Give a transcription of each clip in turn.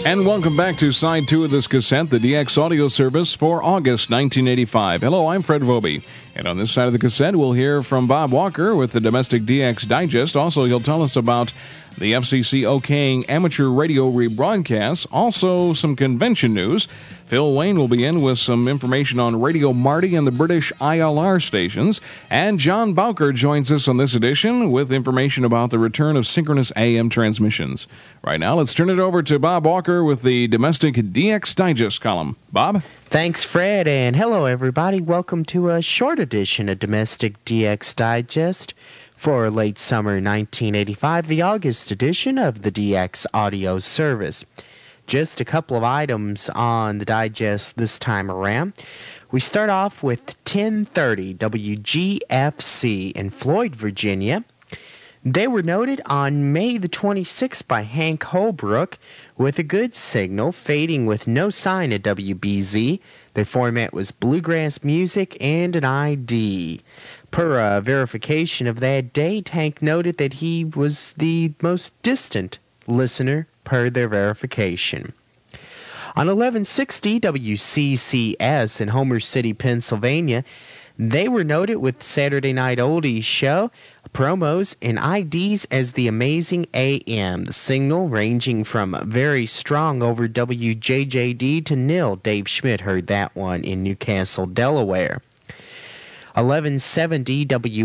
And welcome back to Side 2 of this cassette, the DX audio service for August 1985. Hello, I'm Fred Vobie. And on this side of the cassette, we'll hear from Bob Walker with the Domestic DX Digest. Also, he'll tell us about the FCC okaying amateur radio rebroadcasts. Also, some convention news. Phil Wayne will be in with some information on Radio Marty and the British ILR stations. And John Bowker joins us on this edition with information about the return of synchronous AM transmissions. Right now, let's turn it over to Bob Walker with the Domestic DX Digest column. Bob? Thanks, Fred, and hello, everybody. Welcome to a short edition of Domestic DX Digest for late summer 1985, the August edition of the DX audio service. Just a couple of items on the digest this time around. We start off with 1030 WGFC in Floyd, Virginia. They were noted on May the 26th by Hank Holbrook with a good signal, fading with no sign of WBZ. Their format was bluegrass music and an ID. Per verification of that date, Hank noted that he was the most distant listener per their verification. On 1160 WCCS in Homer City, Pennsylvania, they were noted with Saturday Night Oldies show, promos, and IDs as the Amazing AM. The signal ranging from very strong over WJJD to nil. Dave Schmidt heard that one in Newcastle, Delaware. 1170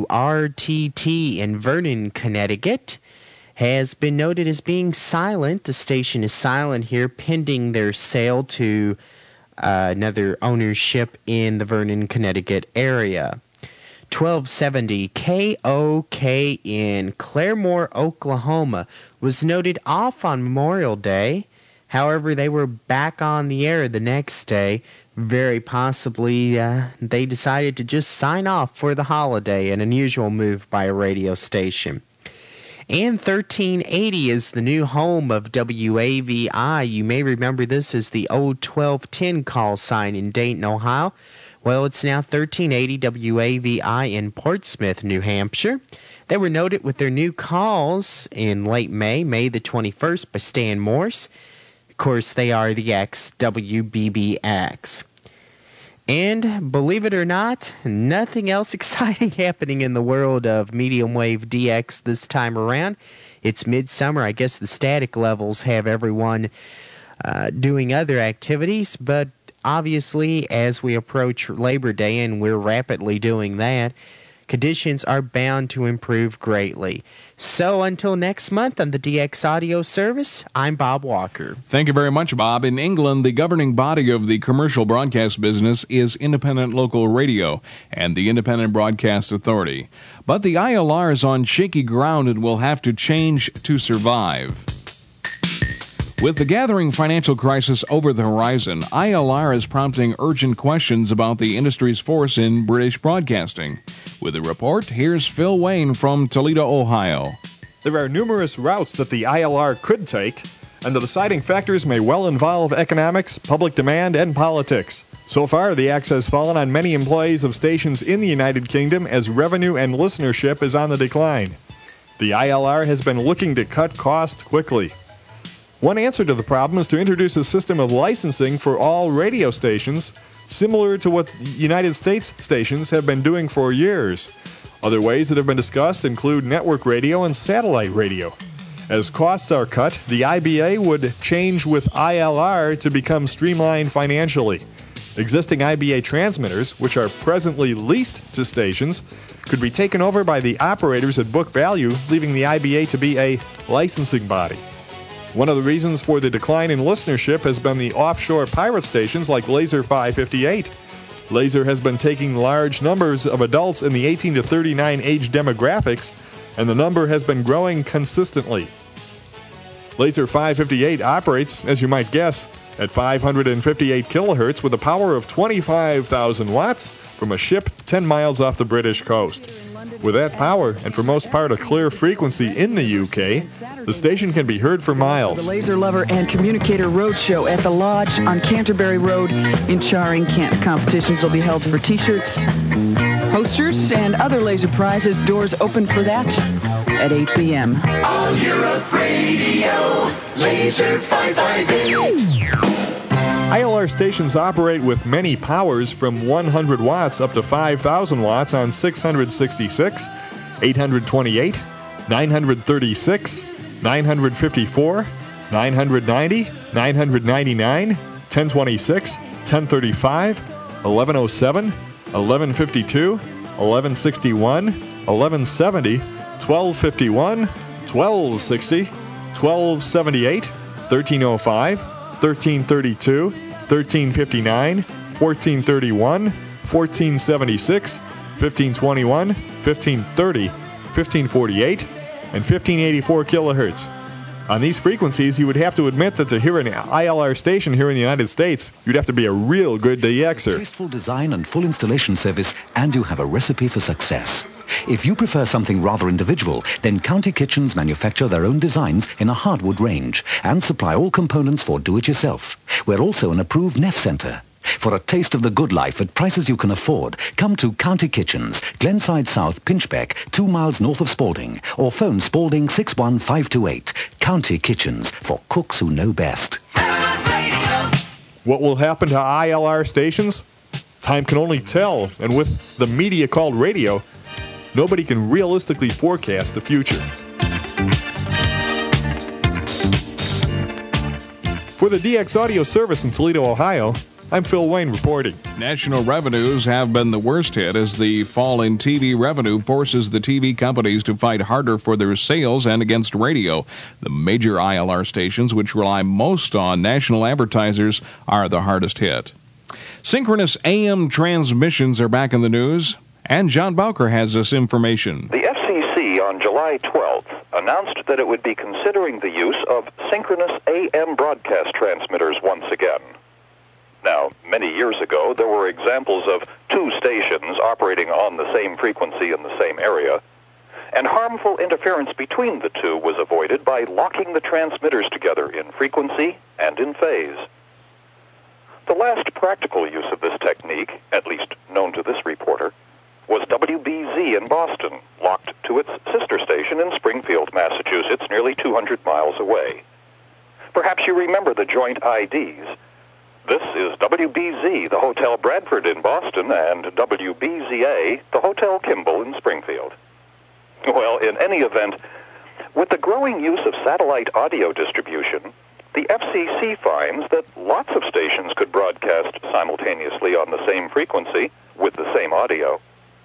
WRTT in Vernon, Connecticut has been noted as being silent. The station is silent here, pending their sale to another ownership in the Vernon, Connecticut area. 1270 KOK in Claremore, Oklahoma was noted off on Memorial Day. However, they were back on the air the next day. Very possibly they decided to just sign off for the holiday, an unusual move by a radio station. And 1380 is the new home of WAVI. You may remember this as the old 1210 call sign in Dayton, Ohio. Well, it's now 1380 WAVI in Portsmouth, New Hampshire. They were noted with their new calls in late May the 21st by Stan Morse. Of course, they are the XWBBX. And believe it or not, nothing else exciting happening in the world of medium wave DX this time around. It's midsummer. I guess the static levels have everyone doing other activities, but obviously as we approach Labor Day, and we're rapidly doing that, conditions are bound to improve greatly. So until next month on the DX Audio Service, I'm Bob Walker. Thank you very much, Bob. In England, the governing body of the commercial broadcast business is Independent Local Radio and the Independent Broadcast Authority. But the ILR is on shaky ground and will have to change to survive. With the gathering financial crisis over the horizon, ILR is prompting urgent questions about the industry's force in British broadcasting. With a report, here's Phil Wayne from Toledo, Ohio. There are numerous routes that the ILR could take, and the deciding factors may well involve economics, public demand, and politics. So far, the axe has fallen on many employees of stations in the United Kingdom as revenue and listenership is on the decline. The ILR has been looking to cut costs quickly. One answer to the problem is to introduce a system of licensing for all radio stations, similar to what United States stations have been doing for years. Other ways that have been discussed include network radio and satellite radio. As costs are cut, the IBA would change with ILR to become streamlined financially. Existing IBA transmitters, which are presently leased to stations, could be taken over by the operators at book value, leaving the IBA to be a licensing body. One of the reasons for the decline in listenership has been the offshore pirate stations like Laser 558. Laser has been taking large numbers of adults in the 18 to 39 age demographics, and the number has been growing consistently. Laser 558 operates, as you might guess, at 558 kilohertz with a power of 25,000 watts from a ship 10 miles off the British coast. With that power, and for most part a clear frequency in the UK, the station can be heard for miles. The Laser Lover and Communicator Roadshow at the Lodge on Canterbury Road in Charing, Kent. Competitions will be held for T-shirts, posters, and other laser prizes. Doors open for that at 8 p.m. All Europe Radio. Laser 558. ILR stations operate with many powers from 100 watts up to 5,000 watts on 666, 828, 936, 954, 990, 999, 1026, 1035, 1107, 1152, 1161, 1170, 1251, 1260, 1278, 1305, 1332, 1359, 1431, 1476, 1521, 1530, 1548, and 1584 kilohertz. On these frequencies, you would have to admit that to hear an ILR station here in the United States, you'd have to be a real good DXer. Tasteful design and full installation service, and you have a recipe for success. If you prefer something rather individual, then County Kitchens manufacture their own designs in a hardwood range and supply all components for do-it-yourself. We're also an approved NEF Centre. For a taste of the good life at prices you can afford, come to County Kitchens, Glenside South, Pinchbeck, 2 miles north of Spalding, or phone Spalding 61528. County Kitchens, for cooks who know best. What will happen to ILR stations? Time can only tell, and with the media called radio, nobody can realistically forecast the future. For the DX Audio Service in Toledo, Ohio, I'm Phil Wayne reporting. National revenues have been the worst hit as the fall in TV revenue forces the TV companies to fight harder for their sales and against radio. The major ILR stations, which rely most on national advertisers, are the hardest hit. Synchronous AM transmissions are back in the news, and John Bowker has this information. The FCC on July 12th announced that it would be considering the use of synchronous AM broadcast transmitters once again. Now, many years ago, there were examples of 2 stations operating on the same frequency in the same area, and harmful interference between the 2 was avoided by locking the transmitters together in frequency and in phase. The last practical use of this technique, at least known to this reporter, was WBZ in Boston, locked to its sister station in Springfield, Massachusetts, nearly 200 miles away. Perhaps you remember the joint IDs. This is WBZ, the Hotel Bradford in Boston, and WBZA, the Hotel Kimball in Springfield. Well, in any event, with the growing use of satellite audio distribution, the FCC finds that lots of stations could broadcast simultaneously on the same frequency with the same audio.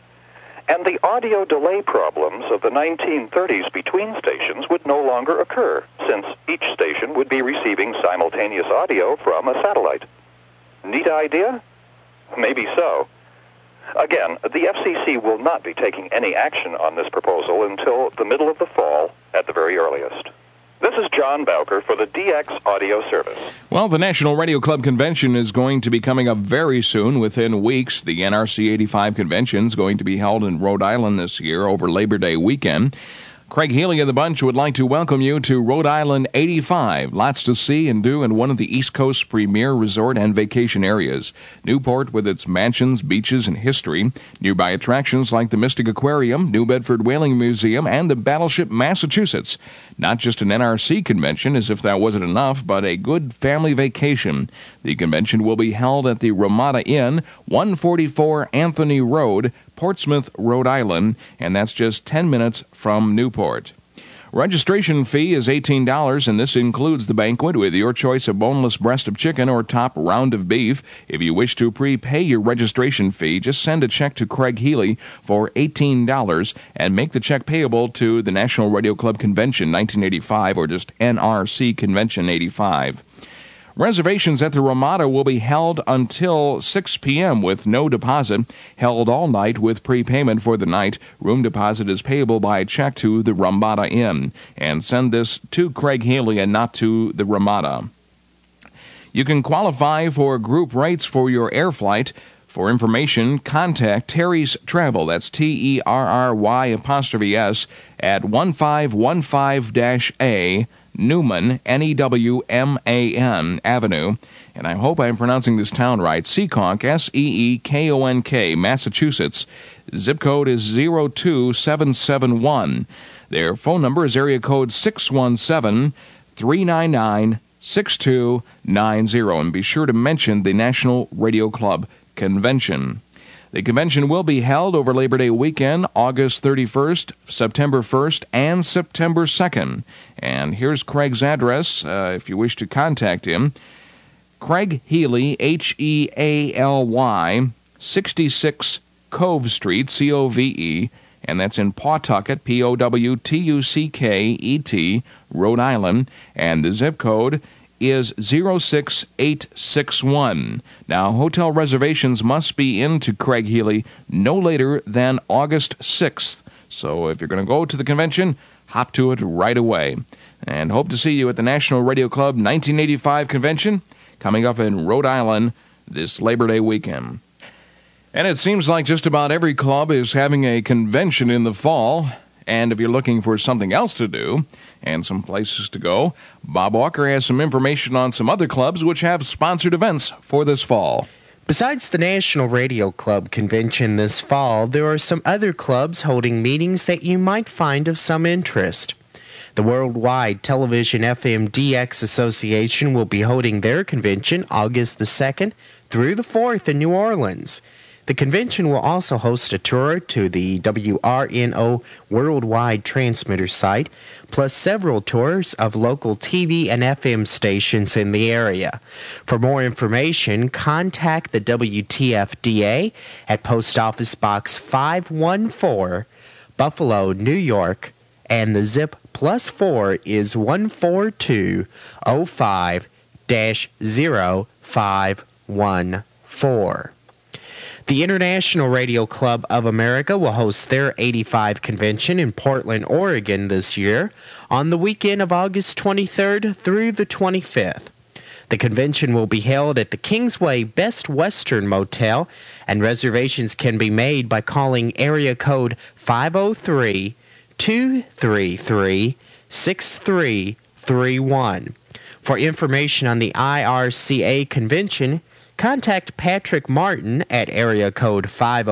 And the audio delay problems of the 1930s between stations would no longer occur, since each station would be receiving simultaneous audio from a satellite. Neat idea? Maybe so. Again, the FCC will not be taking any action on this proposal until the middle of the fall at the very earliest. This is John Bowker for the DX Audio Service. Well, the National Radio Club Convention is going to be coming up very soon, within weeks. The NRC 85 convention is going to be held in Rhode Island this year over Labor Day weekend. Craig Healy of the bunch would like to welcome you to Rhode Island 85. Lots to see and do in one of the East Coast's premier resort and vacation areas. Newport with its mansions, beaches, and history. Nearby attractions like the Mystic Aquarium, New Bedford Whaling Museum, and the Battleship Massachusetts. Not just an NRC convention, as if that wasn't enough, but a good family vacation. The convention will be held at the Ramada Inn, 144 Anthony Road, Portsmouth, Rhode Island, and that's just 10 minutes from Newport. Registration fee is $18, and this includes the banquet with your choice of boneless breast of chicken or top round of beef. If you wish to prepay your registration fee, just send a check to Craig Healy for $18 and make the check payable to the National Radio Club Convention 1985 or just NRC Convention 85. Reservations at the Ramada will be held until 6 p.m. with no deposit, held all night with prepayment for the night. Room deposit is payable by check to the Ramada Inn. And send this to Craig Healy and not to the Ramada. You can qualify for group rates for your air flight. For information, contact Terry's Travel, that's TERRY' S, at 1515-A, Newman, Newman Avenue, and I hope I'm pronouncing this town right, Seekonk, Seekonk, Massachusetts. Zip code is 02771. Their phone number is area code 617 399-6290. And be sure to mention the National Radio Club Convention. The convention will be held over Labor Day weekend, August 31st, September 1st, and September 2nd. And here's Craig's address if you wish to contact him. Craig Healy, Healy, 66 Cove Street, Cove, and that's in Pawtucket, Powtucket, Rhode Island, and the zip code is 06861. Now, hotel reservations must be into Craig Healy no later than August 6th. So if you're going to go to the convention, hop to it right away. And hope to see you at the National Radio Club 1985 convention coming up in Rhode Island this Labor Day weekend. And it seems like just about every club is having a convention in the fall. And if you're looking for something else to do and some places to go, Bob Walker has some information on some other clubs which have sponsored events for this fall. Besides the National Radio Club convention this fall, there are some other clubs holding meetings that you might find of some interest. The Worldwide Television FM DX Association will be holding their convention August the 2nd through the 4th in New Orleans. The convention will also host a tour to the WRNO Worldwide Transmitter site, plus several tours of local TV and FM stations in the area. For more information, contact the WTFDA at Post Office Box 514, Buffalo, New York, and the zip +4 is 14205-0514. The International Radio Club of America will host their 85 convention in Portland, Oregon this year on the weekend of August 23rd through the 25th. The convention will be held at the Kingsway Best Western Motel, and reservations can be made by calling area code 503-233-6331. For information on the IRCA convention, contact Patrick Martin at area code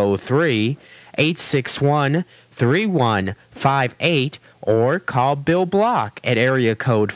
503-861-3158 or call Bill Block at area code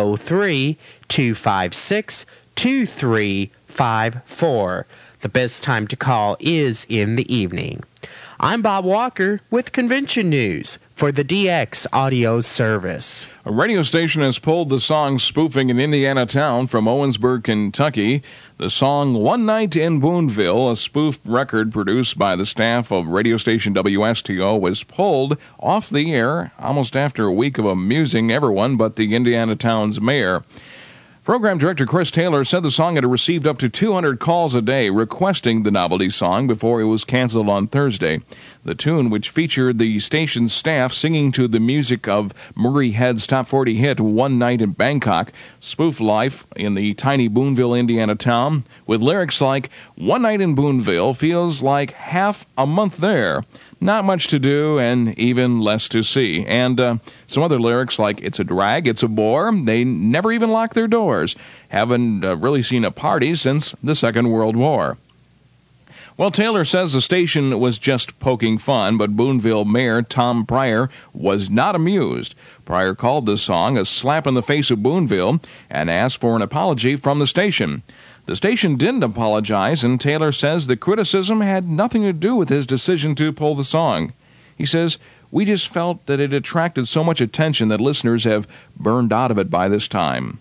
503-256-2354. The best time to call is in the evening. I'm Bob Walker with Convention News for the DX Audio Service. A radio station has pulled the song Spoofing in Indianatown from Owensburg, Kentucky. The song One Night in Boonville, a spoof record produced by the staff of radio station WSTO, was pulled off the air almost after a week of amusing everyone but the Indianatown's mayor. Program Director Chris Taylor said the song had received up to 200 calls a day requesting the novelty song before it was canceled on Thursday. The tune, which featured the station's staff singing to the music of Murray Head's top 40 hit One Night in Bangkok, spoofed life in the tiny Boonville, Indiana town, with lyrics like, "One night in Boonville feels like half a month there. Not much to do and even less to see." And some other lyrics like, "It's a drag, it's a bore, they never even lock their doors. Haven't really seen a party since the Second World War." Well, Taylor says the station was just poking fun, but Boonville Mayor Tom Pryor was not amused. Pryor called this song a slap in the face of Boonville and asked for an apology from the station. The station didn't apologize, and Taylor says the criticism had nothing to do with his decision to pull the song. He says, "We just felt that it attracted so much attention that listeners have burned out of it by this time."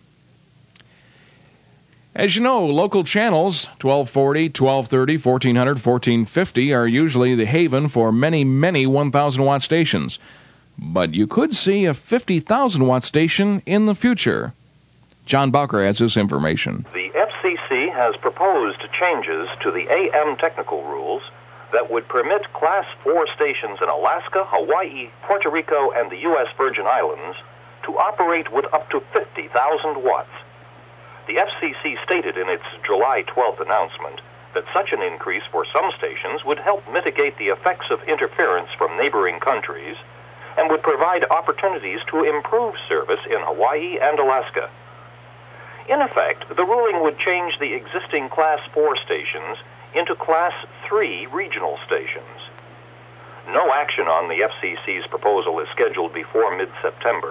As you know, local channels, 1240, 1230, 1400, 1450, are usually the haven for many, many 1,000-watt stations. But you could see a 50,000-watt station in the future. John Bowker has this information. The FCC has proposed changes to the AM technical rules that would permit Class 4 stations in Alaska, Hawaii, Puerto Rico, and the U.S. Virgin Islands to operate with up to 50,000 watts. The FCC stated in its July 12th announcement that such an increase for some stations would help mitigate the effects of interference from neighboring countries and would provide opportunities to improve service in Hawaii and Alaska. In effect, the ruling would change the existing Class 4 stations into Class 3 regional stations. No action on the FCC's proposal is scheduled before mid-September,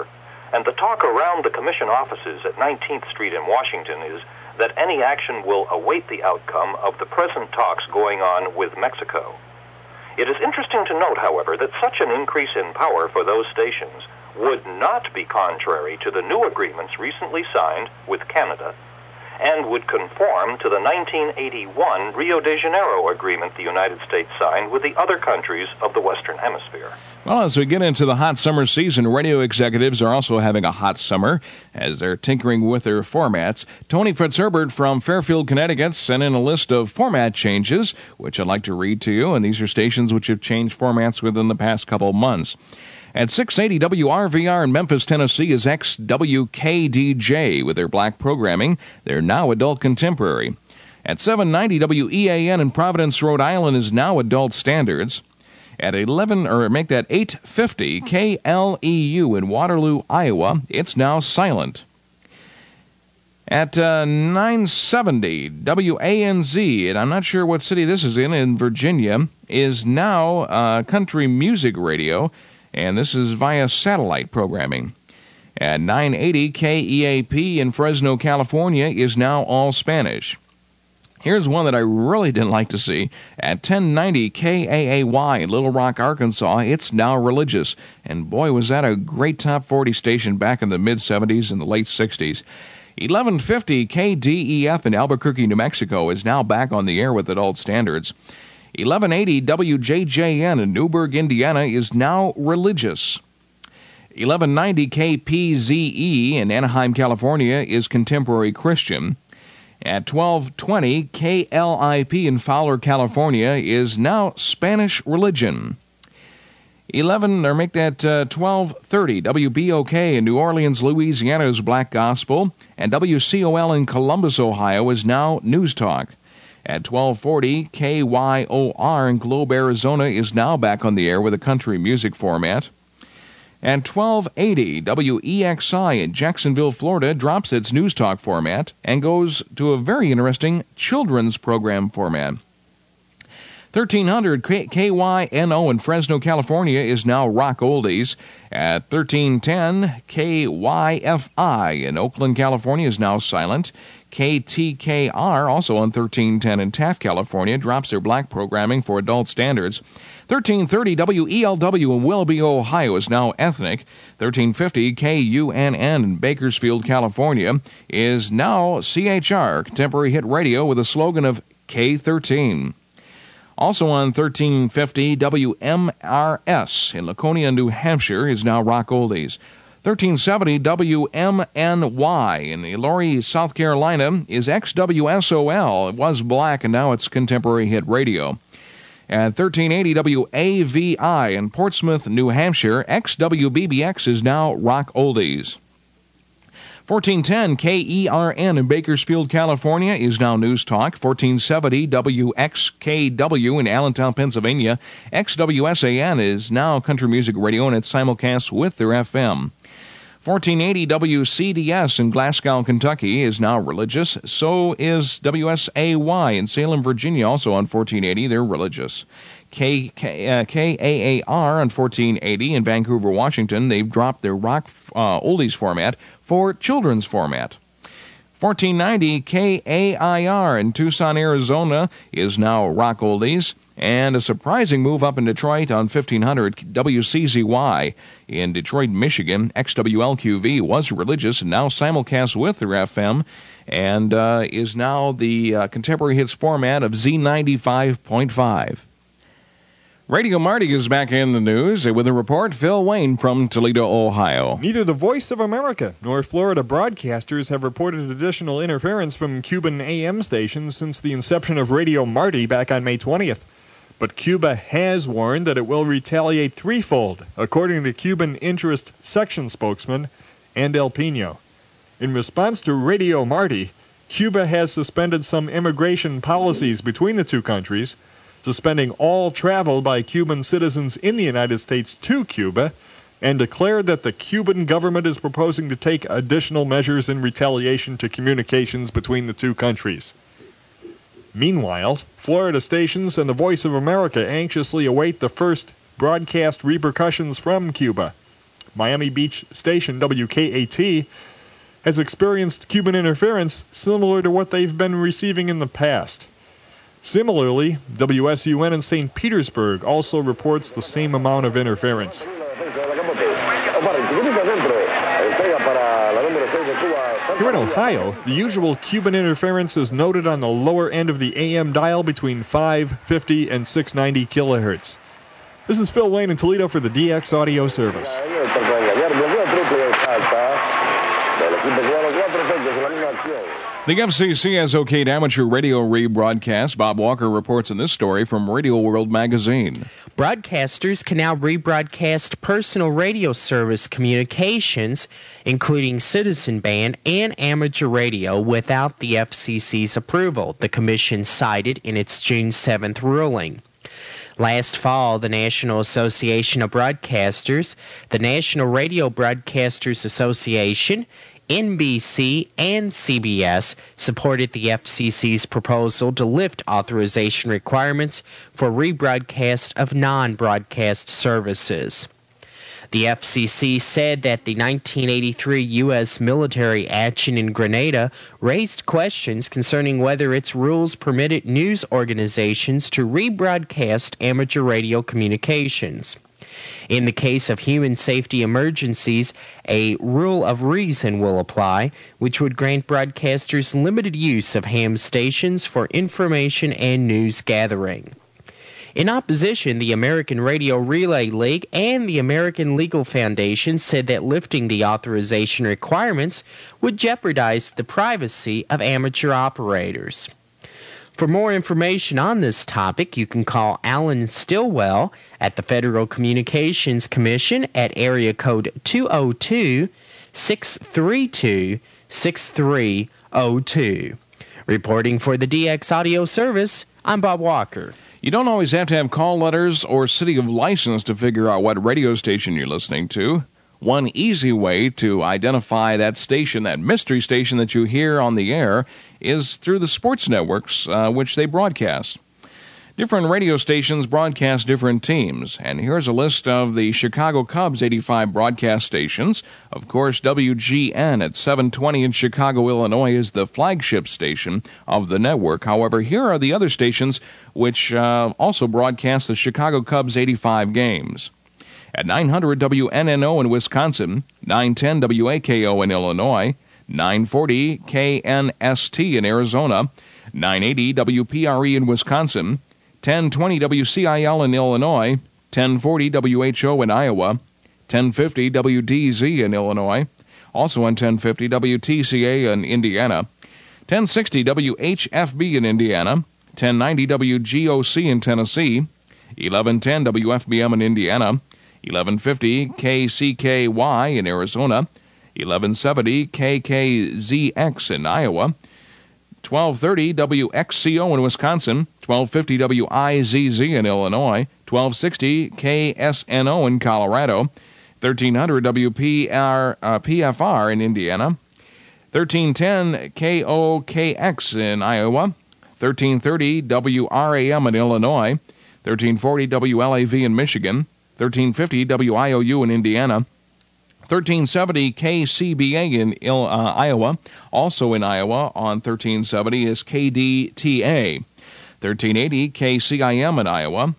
And the talk around the commission offices at 19th Street in Washington is that any action will await the outcome of the present talks going on with Mexico. It is interesting to note, however, that such an increase in power for those stations would not be contrary to the new agreements recently signed with Canada and would conform to the 1981 Rio de Janeiro agreement the United States signed with the other countries of the Western Hemisphere. Well, as we get into the hot summer season, radio executives are also having a hot summer as they're tinkering with their formats. Tony Fitzherbert from Fairfield, Connecticut, sent in a list of format changes, which I'd like to read to you, and these are stations which have changed formats within the past couple of months. At 680 WRVR in Memphis, Tennessee is XWKDJ with their black programming. They're now adult contemporary. At 790 WEAN in Providence, Rhode Island is now adult standards. At 850 KLEU in Waterloo, Iowa, it's now silent. At 970 WANZ, and I'm not sure what city this is in Virginia, is now country music radio, and this is via satellite programming. At 980 KEAP in Fresno, California, is now all Spanish. Here's one that I really didn't like to see. At 1090 KAAY in Little Rock, Arkansas, it's now religious. And boy, was that a great top 40 station back in the mid-70s and the late 60s. 1150 KDEF in Albuquerque, New Mexico, is now back on the air with adult standards. 1180 WJJN in Newburgh, Indiana, is now religious. 1190 KPZE in Anaheim, California, is contemporary Christian. At 1220 KLIP in Fowler, California, is now Spanish religion. 1230 WBOK in New Orleans, Louisiana, is Black Gospel, and WCOL in Columbus, Ohio, is now News Talk. At 1240, KYOR in Globe, Arizona, is now back on the air with a country music format. At 1280, WEXI in Jacksonville, Florida, drops its News Talk format and goes to a very interesting children's program format. 1300 KYNO in Fresno, California, is now Rock Oldies. At 1310, KYFI in Oakland, California, is now silent. KTKR, also on 1310 in Taft, California, drops their black programming for adult standards. 1330 WELW in Willoughby, Ohio, is now ethnic. 1350 KUNN in Bakersfield, California, is now CHR, contemporary hit radio, with a slogan of K13. Also on 1350, WMRS in Laconia, New Hampshire, is now Rock Oldies. 1370, WMNY in Elora, South Carolina, is XWSOL. It was black, and now it's contemporary hit radio. At 1380 WAVI in Portsmouth, New Hampshire, XWBBX is now Rock Oldies. 1410 KERN in Bakersfield, California, is now News Talk. 1470 WXKW in Allentown, Pennsylvania, XWSAN is now Country Music Radio, and it's simulcast with their FM. 1480 WCDS in Glasgow, Kentucky, is now religious. So is WSAY in Salem, Virginia, also on 1480. They're religious. KAAR on 1480 in Vancouver, Washington. They've dropped their rock oldies format for children's format. 1490 KAIR in Tucson, Arizona, is now Rock Oldies. And a surprising move up in Detroit on 1500 WCZY in Detroit, Michigan. XWLQV was religious and now simulcast with their FM, and is now the contemporary hits format of Z95.5. Radio Marty is back in the news with a report. Phil Wayne from Toledo, Ohio. Neither the Voice of America nor Florida broadcasters have reported additional interference from Cuban AM stations since the inception of Radio Marty back on May 20th. But Cuba has warned that it will retaliate threefold, according to Cuban Interest Section spokesman Andel Pino. In response to Radio Marty, Cuba has suspended some immigration policies between the two countries, suspending all travel by Cuban citizens in the United States to Cuba, and declared that the Cuban government is proposing to take additional measures in retaliation to communications between the two countries. Meanwhile, Florida stations and the Voice of America anxiously await the first broadcast repercussions from Cuba. Miami Beach station WKAT has experienced Cuban interference similar to what they've been receiving in the past. Similarly, WSUN in St. Petersburg also reports the same amount of interference. Here in Ohio, the usual Cuban interference is noted on the lower end of the AM dial between 550 and 690 kilohertz. This is Phil Wayne in Toledo for the DX Audio Service. The FCC has okayed amateur radio rebroadcast. Bob Walker reports in this story from Radio World magazine. Broadcasters can now rebroadcast personal radio service communications, including citizen band and amateur radio, without the FCC's approval, the Commission cited in its June 7th ruling. Last fall, the National Association of Broadcasters, the National Radio Broadcasters Association, NBC, and CBS supported the FCC's proposal to lift authorization requirements for rebroadcast of non-broadcast services. The FCC said that the 1983 U.S. military action in Grenada raised questions concerning whether its rules permitted news organizations to rebroadcast amateur radio communications. In the case of human safety emergencies, a rule of reason will apply, which would grant broadcasters limited use of ham stations for information and news gathering. In opposition, the American Radio Relay League and the American Legal Foundation said that lifting the authorization requirements would jeopardize the privacy of amateur operators. For more information on this topic, you can call Alan Stilwell at the Federal Communications Commission at area code 202-632-6302. Reporting for the DX Audio Service, I'm Bob Walker. You don't always have to have call letters or city of license to figure out what radio station you're listening to. One easy way to identify that station, that mystery station that you hear on the air, is through the sports networks which they broadcast. Different radio stations broadcast different teams, and here's a list of the Chicago Cubs 85 broadcast stations. Of course, WGN at 720 in Chicago, Illinois is the flagship station of the network. However, here are the other stations which also broadcast the Chicago Cubs 85 games. At 900 WNNO in Wisconsin, 910 WAKO in Illinois, 940 KNST in Arizona, 980 WPRE in Wisconsin, 1020 WCIL in Illinois, 1040 WHO in Iowa, 1050 WDZ in Illinois, also on 1050 WTCA in Indiana, 1060 WHFB in Indiana, 1090 WGOC in Tennessee, 1110 WFBM in Indiana, 1150 KCKY in Arizona, 1170 KKZX in Iowa, 1230 WXCO in Wisconsin, 1250 WIZZ in Illinois, 1260 KSNO in Colorado, 1300 PFR in Indiana, 1310 KOKX in Iowa, 1330 WRAM in Illinois, 1340 WLAV in Michigan, 1350 WIOU in Indiana, 1370 KCBA in Iowa. Also in Iowa on 1370 is KDTA. 1380 KCIM in Iowa.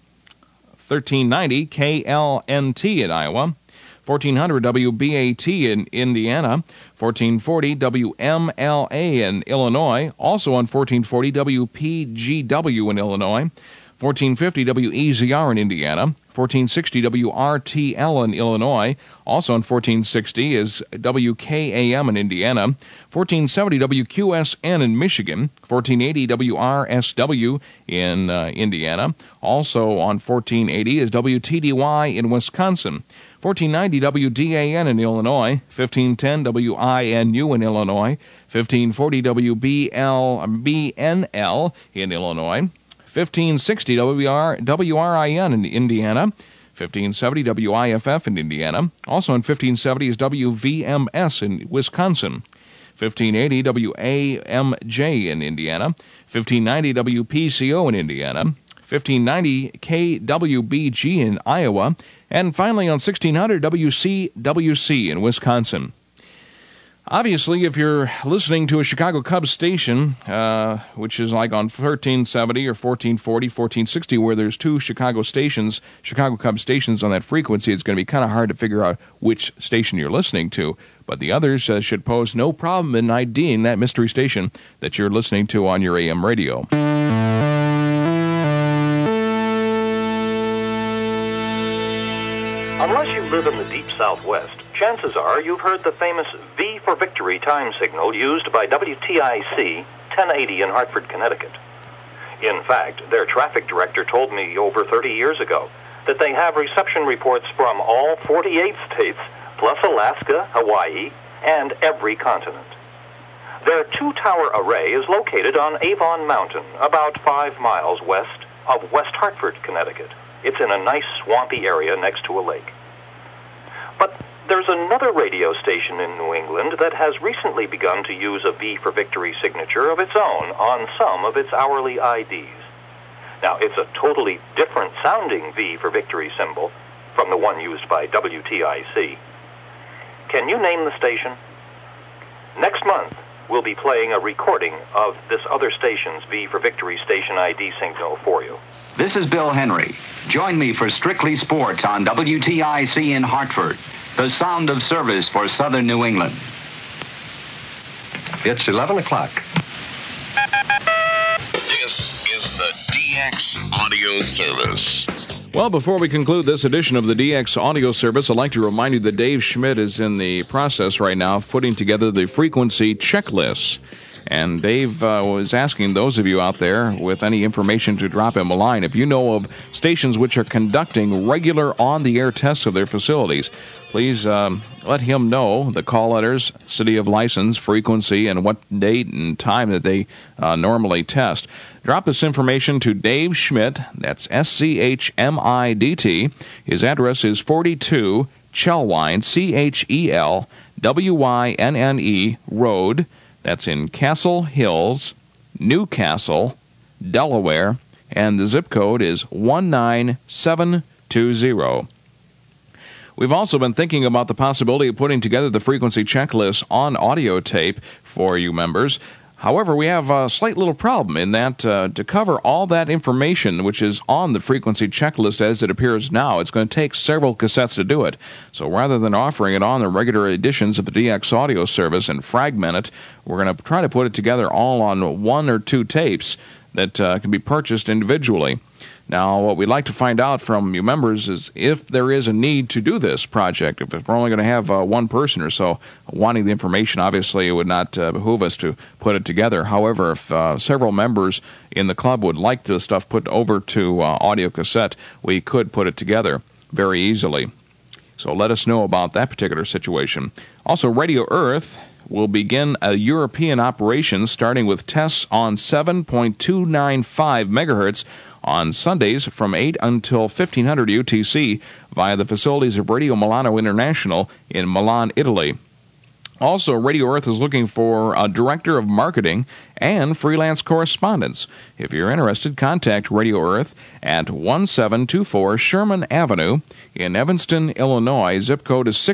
1390 KLNT in Iowa. 1400 WBAT in Indiana. 1440 WMLA in Illinois. Also on 1440 WPGW in Illinois. 1450 WEZR in Indiana. 1460 WRTL in Illinois. Also on 1460 is WKAM in Indiana. 1470 WQSN in Michigan. 1480 WRSW in Indiana. Also on 1480 is WTDY in Wisconsin. 1490 WDAN in Illinois. 1510 WINU in Illinois. 1540 WBNL in Illinois. 1560 WRIN in Indiana, 1570 WIFF in Indiana. Also in 1570 is WVMS in Wisconsin, 1580 WAMJ in Indiana, 1590 WPCO in Indiana, 1590 KWBG in Iowa, And finally on 1600 WCWC in Wisconsin. Obviously, if you're listening to a Chicago Cubs station, which is like on 1370 or 1440, 1460, where there's two Chicago Cubs stations on that frequency, it's going to be kind of hard to figure out which station you're listening to. But the others should pose no problem in IDing that mystery station that you're listening to on your AM radio. Unless you live in the deep Southwest, chances are you've heard the famous V for Victory time signal used by WTIC 1080 in Hartford, Connecticut. In fact, their traffic director told me over 30 years ago that they have reception reports from all 48 states, plus Alaska, Hawaii, and every continent. Their two-tower array is located on Avon Mountain, about 5 miles west of West Hartford, Connecticut. It's in a nice swampy area next to a lake. But there's another radio station in New England that has recently begun to use a V for Victory signature of its own on some of its hourly IDs. Now, it's a totally different sounding V for Victory symbol from the one used by WTIC. Can you name the station? Next month, we'll be playing a recording of this other station's V for Victory station ID signal for you. This is Bill Henry. Join me for Strictly Sports on WTIC in Hartford, the sound of service for Southern New England. It's 11 o'clock. This is the DX Audio Service. Well, before we conclude this edition of the DX Audio Service, I'd like to remind you that Dave Schmidt is in the process right now of putting together the frequency checklist. And Dave was asking those of you out there with any information to drop him a line. If you know of stations which are conducting regular on-the-air tests of their facilities, please let him know the call letters, city of license, frequency, and what date and time that they normally test. Drop this information to Dave Schmidt, that's SCHMIDT. His address is 42 Chelwynne, CHELWYNNE Road. That's in Castle Hills, Newcastle, Delaware, and the zip code is 19720. We've also been thinking about the possibility of putting together the frequency checklist on audio tape for you members. However, we have a slight little problem in that to cover all that information which is on the frequency checklist as it appears now, it's going to take several cassettes to do it. So rather than offering it on the regular editions of the DX Audio Service and fragment it, we're going to try to put it together all on 1 or 2 tapes that can be purchased individually. Now, what we'd like to find out from you members is if there is a need to do this project. If we're only going to have one person or so wanting the information, obviously it would not behoove us to put it together. However, if several members in the club would like the stuff put over to audio cassette, we could put it together very easily. So let us know about that particular situation. Also, Radio Earth will begin a European operation starting with tests on 7.295 megahertz on Sundays from 8 until 1500 UTC via the facilities of Radio Milano International in Milan, Italy. Also, Radio Earth is looking for a director of marketing and freelance correspondents. If you're interested, contact Radio Earth at 1724 Sherman Avenue in Evanston, Illinois. Zip code is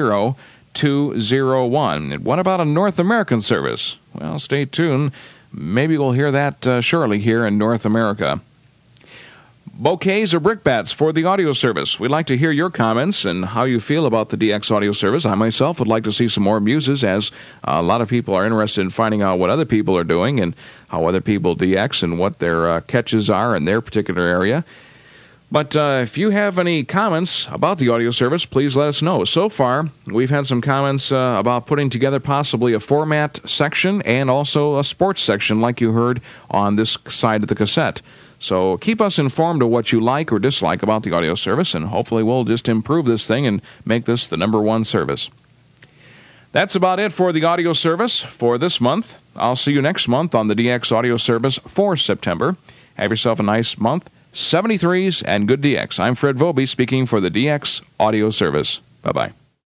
60201. And what about a North American service? Well, stay tuned. Maybe we'll hear that shortly here in North America. Bouquets or brickbats for the audio service. We'd like to hear your comments and how you feel about the DX Audio Service. I myself would like to see some more muses, as a lot of people are interested in finding out what other people are doing and how other people DX and what their catches are in their particular area. But if you have any comments about the audio service, please let us know. So far, we've had some comments about putting together possibly a format section and also a sports section like you heard on this side of the cassette. So keep us informed of what you like or dislike about the audio service, and hopefully we'll just improve this thing and make this the #1 service. That's about it for the audio service for this month. I'll see you next month on the DX Audio Service for September. Have yourself a nice month. 73s and good DX. I'm Fred Vobie speaking for the DX Audio Service. Bye-bye.